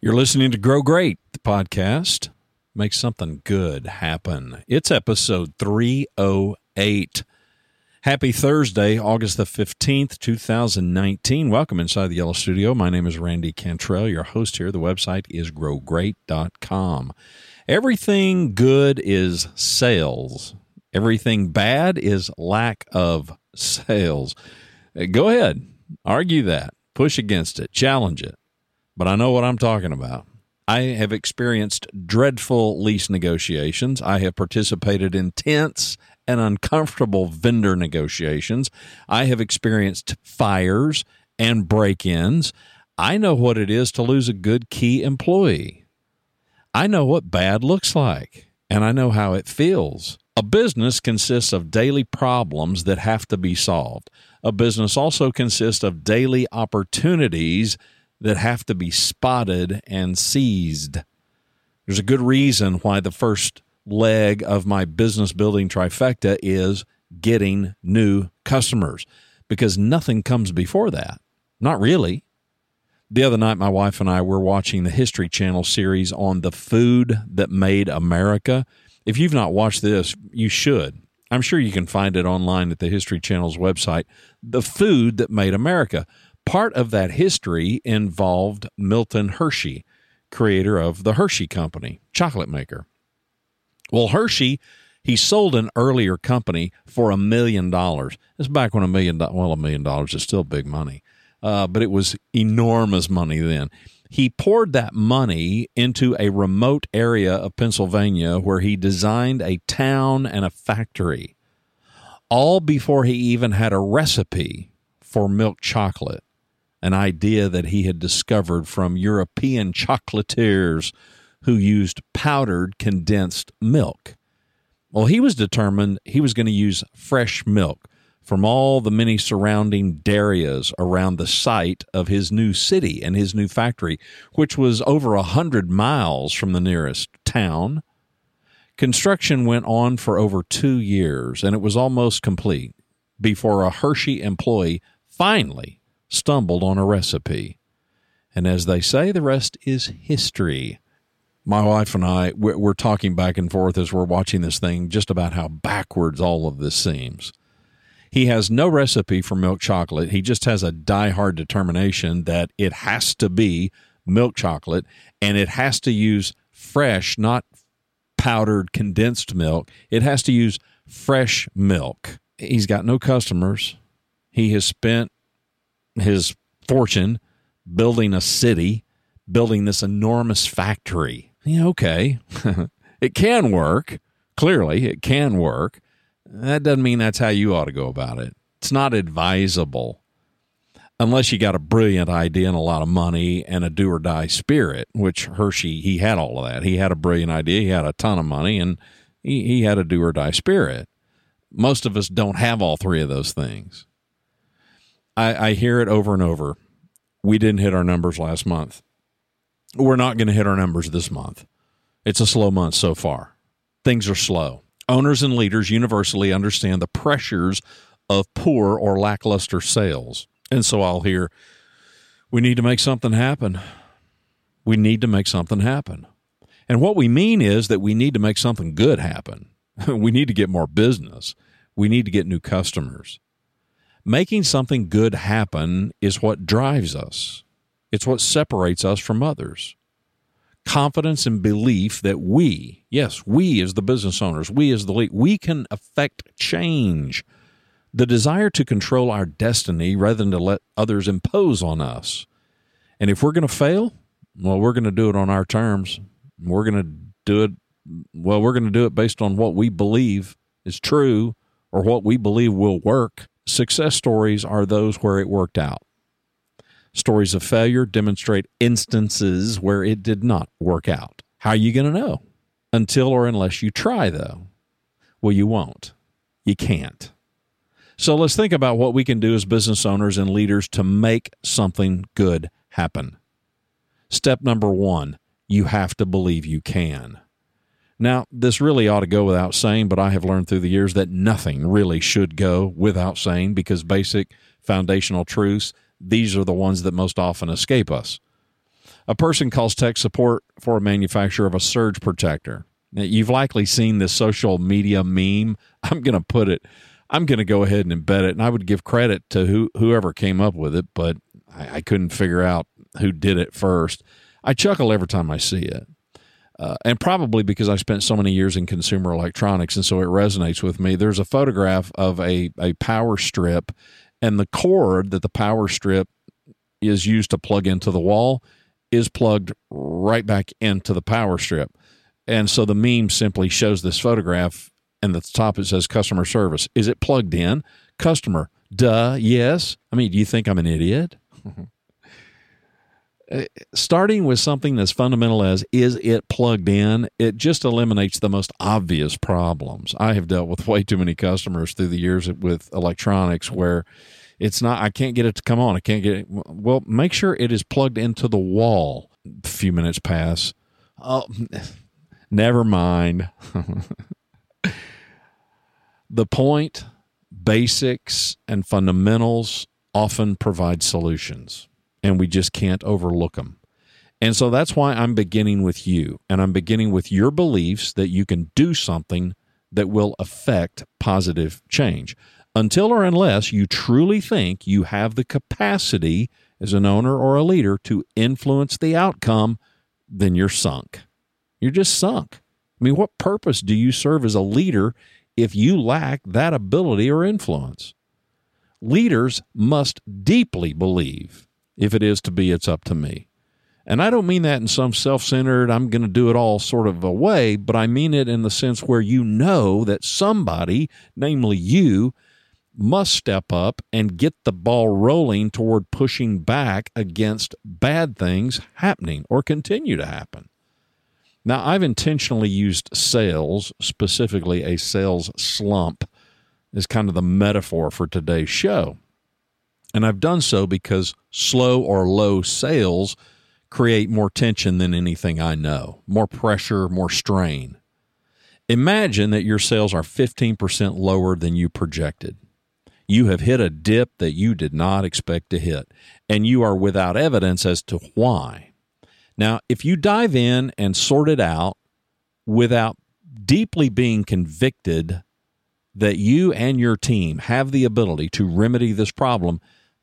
You're listening to Grow Great, the podcast. Make something good happen. It's episode 308. Happy Thursday, August the 15th, 2019. Welcome inside the Yellow Studio. My name is Randy Cantrell, your host here. The website is growgreat.com. Everything good is sales. Everything bad is lack of sales. Go ahead. Argue that. Push against it. Challenge it. But I know what I'm talking about. I have experienced dreadful lease negotiations. I have participated in tense and uncomfortable vendor negotiations. I have experienced fires and break-ins. I know what it is to lose a good key employee. I know what bad looks like, and I know how it feels. A business consists of daily problems that have to be solved. A business also consists of daily opportunities that have to be spotted and seized. There's a good reason why the first leg of my business building trifecta is getting new customers, because nothing comes before that. Not really. The other night, my wife and I were watching the History Channel series on the food that made America. If you've not watched this, you should. I'm sure you can find it online at the History Channel's website. The food that made America. Part of that history involved Milton Hershey, creator of the Hershey Company, chocolate maker. Well, Hershey, he sold an earlier company for $1 million. It's back when $1 million is still big money, but it was enormous money then. He poured that money into a remote area of Pennsylvania where he designed a town and a factory, all before he even had a recipe for milk chocolate. An idea that he had discovered from European chocolatiers who used powdered condensed milk. Well, he was determined he was going to use fresh milk from all the many surrounding dairies around the site of his new city and his new factory, which was over 100 miles from the nearest town. Construction went on for over 2 years, and it was almost complete before a Hershey employee finally stumbled on a recipe. And as they say, the rest is history. My wife and I, we're talking back and forth as we're watching this thing just about how backwards all of this seems. He has no recipe for milk chocolate. He just has a diehard determination that it has to be milk chocolate, and it has to use fresh, not powdered condensed milk. It has to use fresh milk. He's got no customers. He has spent his fortune building a city, building this enormous factory. Yeah, okay. It can work. Clearly, it can work. That doesn't mean that's how you ought to go about it. It's not advisable unless you got a brilliant idea and a lot of money and a do-or-die spirit, which Hershey, he had all of that. He had a brilliant idea. He had a ton of money, and he had a do-or-die spirit. Most of us don't have all three of those things. I hear it over and over. We didn't hit our numbers last month. We're not going to hit our numbers this month. It's a slow month so far. Things are slow. Owners and leaders universally understand the pressures of poor or lackluster sales. And so I'll hear, we need to make something happen. We need to make something happen. And what we mean is that we need to make something good happen. We need to get more business. We need to get new customers. Making something good happen is what drives us. It's what separates us from others. Confidence and belief that we as the business owners, we as the lead, we can affect change. The desire to control our destiny rather than to let others impose on us. And if we're going to fail, well, we're going to do it on our terms. We're going to do it based on what we believe is true or what we believe will work. Success stories are those where it worked out. Stories of failure demonstrate instances where it did not work out. How are you going to know? Until or unless you try, though. Well, you won't. You can't. So let's think about what we can do as business owners and leaders to make something good happen. Step number 1, you have to believe you can. Now, this really ought to go without saying, but I have learned through the years that nothing really should go without saying, because basic foundational truths, these are the ones that most often escape us. A person calls tech support for a manufacturer of a surge protector. Now, you've likely seen this social media meme. I'm going to go ahead and embed it, and I would give credit to whoever came up with it, but I couldn't figure out who did it first. I chuckle every time I see it. And probably because I spent so many years in consumer electronics, and so it resonates with me. There's a photograph of a power strip, and the cord that the power strip is used to plug into the wall is plugged right back into the power strip. And so the meme simply shows this photograph, and at the top it says customer service. Is it plugged in? Customer. Duh, yes. I mean, do you think I'm an idiot? Starting with something as fundamental as, is it plugged in? It just eliminates the most obvious problems. I have dealt with way too many customers through the years with electronics where it's not, I can't get it to come on. I can't get it. Well, make sure it is plugged into the wall. A few minutes pass. Oh, never mind. The point, basics, and fundamentals often provide solutions, and we just can't overlook them. And so that's why I'm beginning with you, and I'm beginning with your beliefs that you can do something that will affect positive change. Until or unless you truly think you have the capacity as an owner or a leader to influence the outcome, then you're sunk. You're just sunk. I mean, what purpose do you serve as a leader if you lack that ability or influence? Leaders must deeply believe, if it is to be, it's up to me. And I don't mean that in some self-centered, I'm going to do it all sort of a way, but I mean it in the sense where you know that somebody, namely you, must step up and get the ball rolling toward pushing back against bad things happening or continue to happen. Now, I've intentionally used sales, specifically a sales slump, as kind of the metaphor for today's show. And I've done so because slow or low sales create more tension than anything I know, more pressure, more strain. Imagine that your sales are 15% lower than you projected. You have hit a dip that you did not expect to hit, and you are without evidence as to why. Now, if you dive in and sort it out without deeply being convicted that you and your team have the ability to remedy this problem,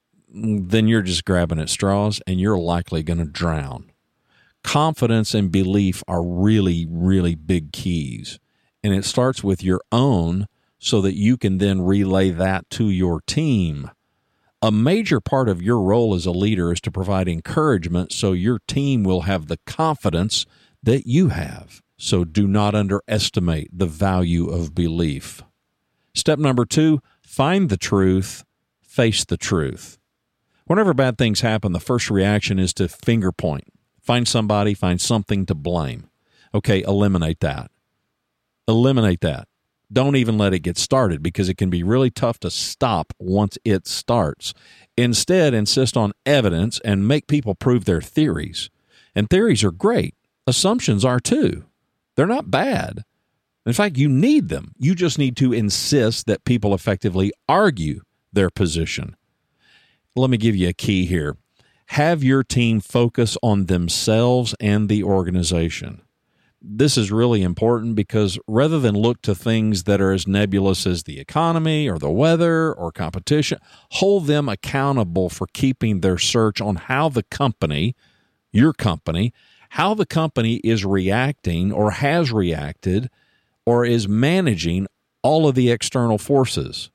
then you're just grabbing at straws and you're likely going to drown. Confidence and belief are really, really big keys, and it starts with your own so that you can then relay that to your team. A major part of your role as a leader is to provide encouragement so your team will have the confidence that you have. So do not underestimate the value of belief. Step number 2, find the truth, face the truth. Whenever bad things happen, the first reaction is to finger point. Find somebody, find something to blame. Okay, eliminate that. Eliminate that. Don't even let it get started because it can be really tough to stop once it starts. Instead, insist on evidence and make people prove their theories. And theories are great. Assumptions are too. They're not bad. In fact, you need them. You just need to insist that people effectively argue their position. Let me give you a key here. Have your team focus on themselves and the organization. This is really important because rather than look to things that are as nebulous as the economy or the weather or competition, hold them accountable for keeping their search on how the company, your company, how the company is reacting or has reacted or is managing all of the external forces.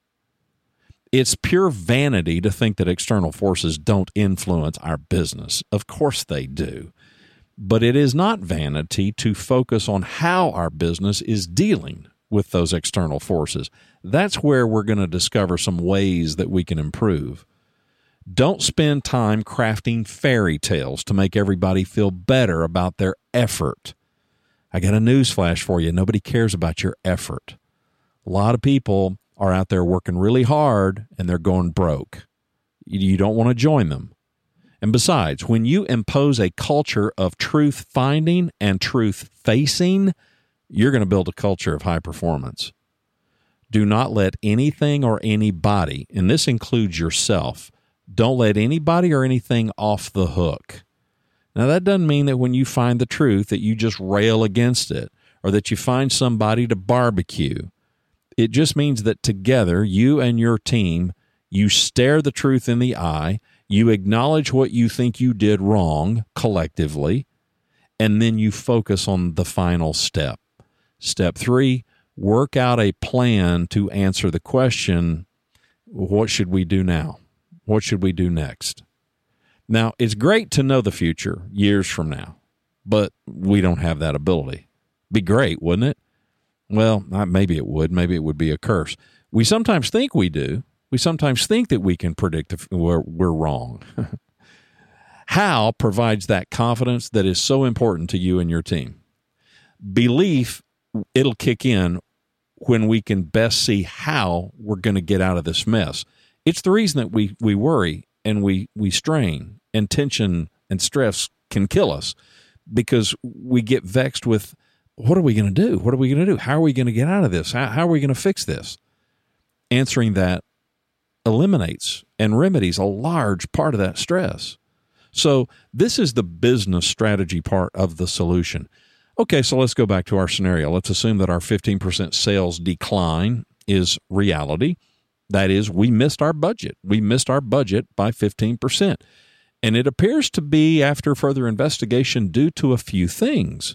It's pure vanity to think that external forces don't influence our business. Of course they do. But it is not vanity to focus on how our business is dealing with those external forces. That's where we're going to discover some ways that we can improve. Don't spend time crafting fairy tales to make everybody feel better about their effort. I got a news flash for you. Nobody cares about your effort. A lot of people are out there working really hard and they're going broke. You don't want to join them. And besides, when you impose a culture of truth finding and truth facing, you're going to build a culture of high performance. Do not let anything or anybody, and this includes yourself, don't let anybody or anything off the hook. Now, that doesn't mean that when you find the truth that you just rail against it or that you find somebody to barbecue. It just means that together, you and your team, you stare the truth in the eye, you acknowledge what you think you did wrong collectively, and then you focus on the final step. Step 3, work out a plan to answer the question, what should we do now? What should we do next? Now, it's great to know the future years from now, but we don't have that ability. Be great, wouldn't it? Well, maybe it would. Maybe it would be a curse. We sometimes think we do. We sometimes think that we can predict if we're wrong. How provides that confidence that is so important to you and your team? Belief, it'll kick in when we can best see how we're going to get out of this mess. It's the reason that we worry and we strain, and tension and stress can kill us because we get vexed with, what are we going to do? What are we going to do? How are we going to get out of this? How are we going to fix this? Answering that eliminates and remedies a large part of that stress. So this is the business strategy part of the solution. Okay, so let's go back to our scenario. Let's assume that our 15% sales decline is reality. That is, we missed our budget. We missed our budget by 15%. And it appears to be, after further investigation, due to a few things.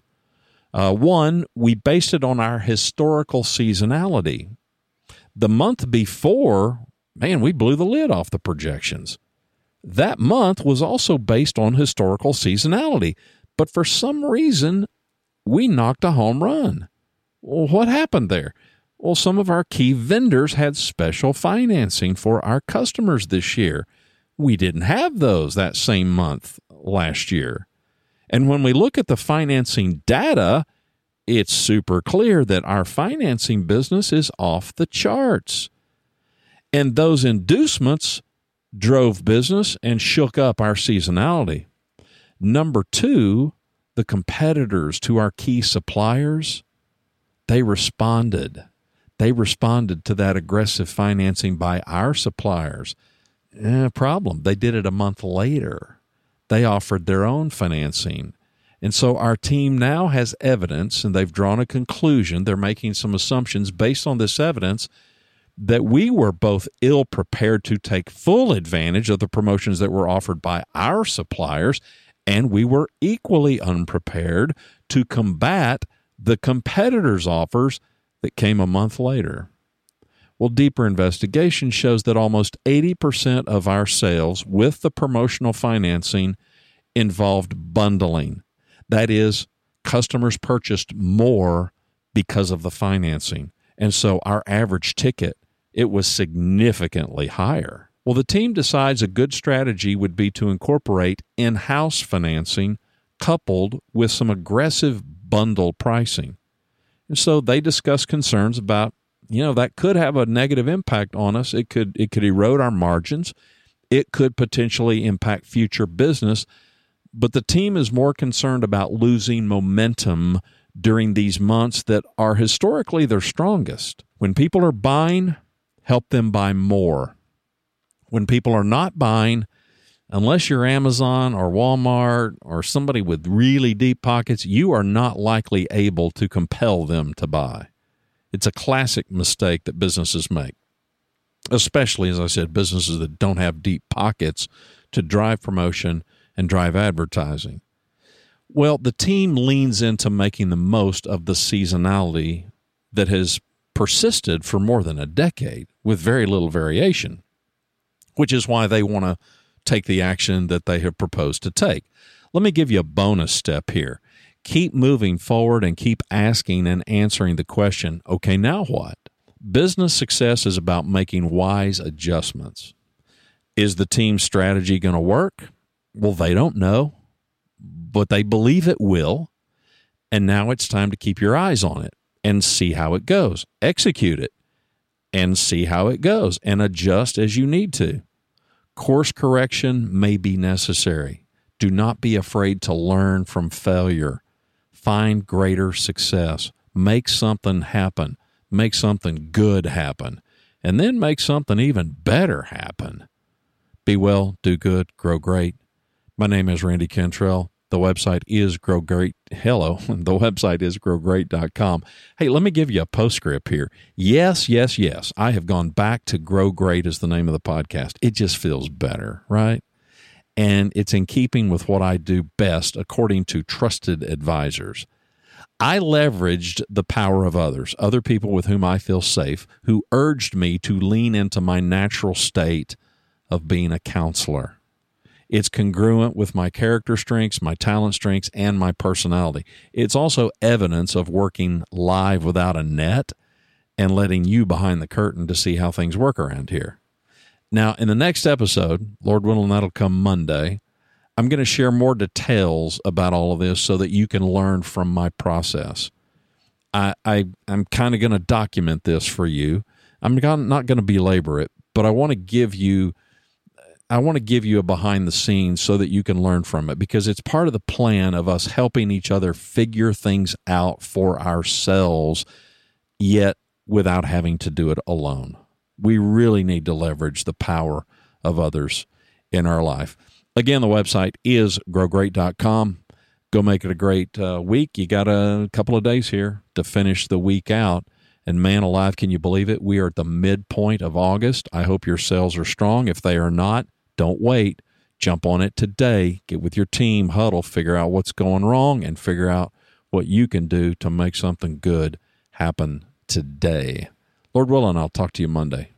One, we based it on our historical seasonality. The month before, man, we blew the lid off the projections. That month was also based on historical seasonality. But for some reason, we knocked a home run. Well, what happened there? Well, some of our key vendors had special financing for our customers this year. We didn't have those that same month last year. And when we look at the financing data, it's super clear that our financing business is off the charts. And those inducements drove business and shook up our seasonality. Number 2, the competitors to our key suppliers, they responded. They responded to that aggressive financing by our suppliers. Problem, they did it a month later. They offered their own financing. And so our team now has evidence, and they've drawn a conclusion. They're making some assumptions based on this evidence that we were both ill-prepared to take full advantage of the promotions that were offered by our suppliers, and we were equally unprepared to combat the competitors' offers that came a month later. Well, deeper investigation shows that almost 80% of our sales with the promotional financing involved bundling. That is, customers purchased more because of the financing. And so our average ticket, it was significantly higher. Well, the team decides a good strategy would be to incorporate in-house financing coupled with some aggressive bundle pricing. And so they discuss concerns about, that could have a negative impact on us. It could erode our margins. It could potentially impact future business. But the team is more concerned about losing momentum during these months that are historically their strongest. When people are buying, help them buy more. When people are not buying, unless you're Amazon or Walmart or somebody with really deep pockets, you are not likely able to compel them to buy. It's a classic mistake that businesses make, especially, as I said, businesses that don't have deep pockets to drive promotion and drive advertising. Well, the team leans into making the most of the seasonality that has persisted for more than a decade with very little variation, which is why they want to take the action that they have proposed to take. Let me give you a bonus step here. Keep moving forward and keep asking and answering the question, okay, now what? Business success is about making wise adjustments. Is the team's strategy going to work? Well, they don't know, but they believe it will. And now it's time to keep your eyes on it and see how it goes. Execute it and see how it goes and adjust as you need to. Course correction may be necessary. Do not be afraid to learn from failure. Find greater success. Make something happen. Make something good happen. And then make something even better happen. Be well, do good, grow great. My name is Randy Cantrell. The website is Grow Great. Hello, the website is growgreat.com. Hey, let me give you a postscript here. Yes, I have gone back to Grow Great as the name of the podcast. It just feels better, right? And it's in keeping with what I do best, according to trusted advisors. I leveraged the power of others, other people with whom I feel safe, who urged me to lean into my natural state of being a counselor. It's congruent with my character strengths, my talent strengths, and my personality. It's also evidence of working live without a net and letting you behind the curtain to see how things work around here. Now, in the next episode, Lord willing, that'll come Monday, I'm going to share more details about all of this so that you can learn from my process. I'm kind of going to document this for you. I'm not going to belabor it, but I want to give you a behind the scenes so that you can learn from it, because it's part of the plan of us helping each other figure things out for ourselves, yet without having to do it alone. We really need to leverage the power of others in our life. Again, the website is growgreat.com. Go make it a great week. You got a couple of days here to finish the week out. And man alive, can you believe it? We are at the midpoint of August. I hope your sales are strong. If they are not, don't wait. Jump on it today. Get with your team, huddle, figure out what's going wrong, and figure out what you can do to make something good happen today. Lord willing, I'll talk to you Monday.